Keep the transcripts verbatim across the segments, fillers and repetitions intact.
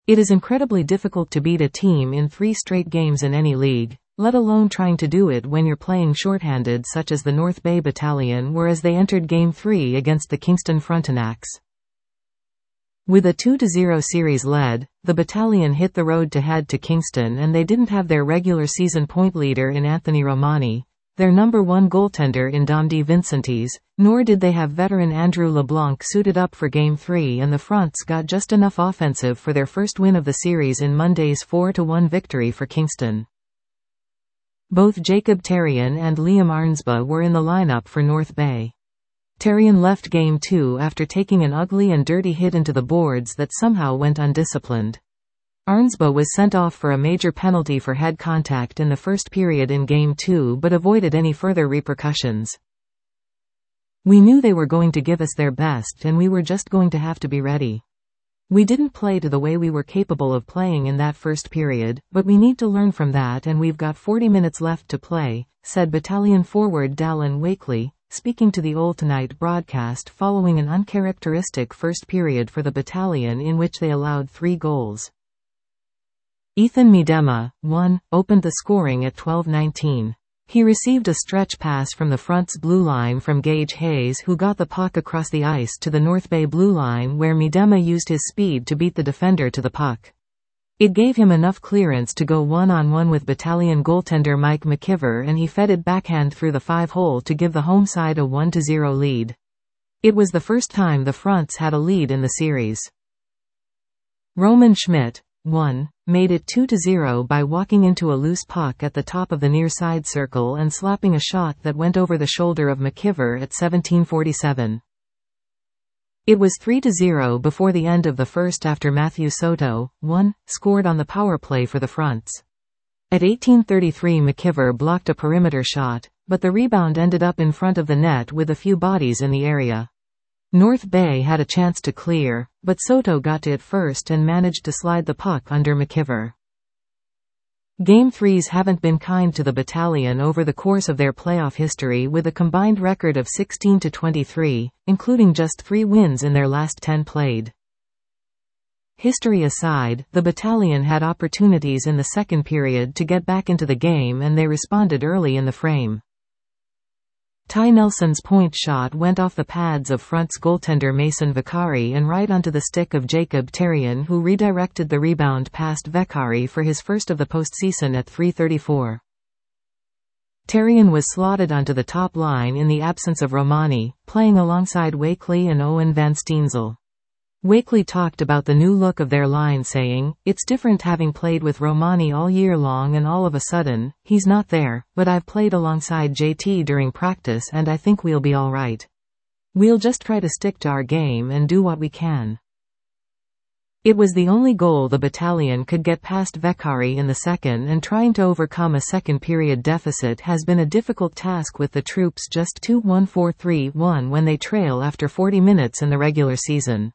It is incredibly difficult to beat a team in three straight games in any league, let alone trying to do it when you're playing shorthanded such as the North Bay Battalion were as they entered Game three against the Kingston Frontenacs. With a two to zero series lead, the battalion hit the road to head to Kingston and they didn't have their regular season point leader in Anthony Romani, their number one goaltender in Dom De Vincentis, nor did they have veteran Andrew LeBlanc suited up for Game three, and the Fronts got just enough offensive for their first win of the series in Monday's four to one victory for Kingston. Both Jacob Therrien and Liam Arnsbaugh were in the lineup for North Bay. Therrien left Game two after taking an ugly and dirty hit into the boards that somehow went undisciplined. Arnsbaugh was sent off for a major penalty for head contact in the first period in Game two but avoided any further repercussions. We knew they were going to give us their best and we were just going to have to be ready. We didn't play to the way we were capable of playing in that first period, but we need to learn from that and we've got forty minutes left to play, said battalion forward Dallin Wakely, speaking to the Old Tonight broadcast following an uncharacteristic first period for the battalion in which they allowed three goals. Ethan Miedema, one, opened the scoring at twelve nineteen. He received a stretch pass from the Front's blue line from Gage Hayes, who got the puck across the ice to the North Bay blue line where Miedema used his speed to beat the defender to the puck. It gave him enough clearance to go one-on-one with battalion goaltender Mike McKiver and he fed it backhand through the five-hole to give the home side a one to zero lead. It was the first time the Fronts had a lead in the series. Roman Schmidt, one, made it two to zero by walking into a loose puck at the top of the near side circle and slapping a shot that went over the shoulder of McKiver at seventeen forty-seven. It was three to zero before the end of the first after Matthew Soto, one, scored on the power play for the Fronts. At eighteen thirty-three McKiver blocked a perimeter shot, but the rebound ended up in front of the net with a few bodies in the area. North Bay had a chance to clear, but Soto got to it first and managed to slide the puck under McKiver. Game threes haven't been kind to the battalion over the course of their playoff history with a combined record of sixteen to twenty-three, including just three wins in their last ten played. History aside, the battalion had opportunities in the second period to get back into the game and they responded early in the frame. Ty Nelson's point shot went off the pads of Front's goaltender Mason Vicari and right onto the stick of Jacob Therrien, who redirected the rebound past Vicari for his first of the postseason at three thirty-four. Therrien was slotted onto the top line in the absence of Romani, playing alongside Wakely and Owen Van Steensel. Wakely talked about the new look of their line saying, "It's different having played with Romani all year long and all of a sudden, he's not there, but I've played alongside J T during practice and I think we'll be alright. We'll just try to stick to our game and do what we can." It was the only goal the battalion could get past Vicari in the second, and trying to overcome a second period deficit has been a difficult task with the troops just two one four three one when they trail after forty minutes in the regular season.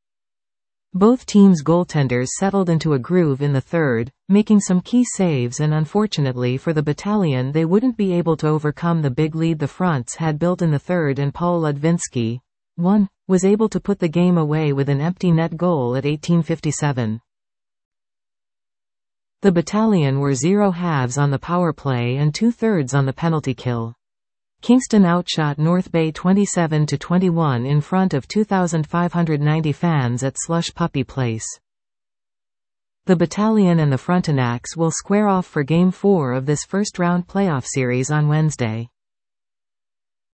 Both teams' goaltenders settled into a groove in the third, making some key saves, and unfortunately for the battalion they wouldn't be able to overcome the big lead the Fronts had built in the third, and Paul Ludvinsky, one, was able to put the game away with an empty net goal at eighteen fifty-seven. The battalion were zero halves on the power play and two-thirds on the penalty kill. Kingston outshot North Bay twenty-seven to twenty-one in front of two thousand five hundred ninety fans at Slush Puppy Place. The battalion and the Frontenacs will square off for Game four of this first-round playoff series on Wednesday.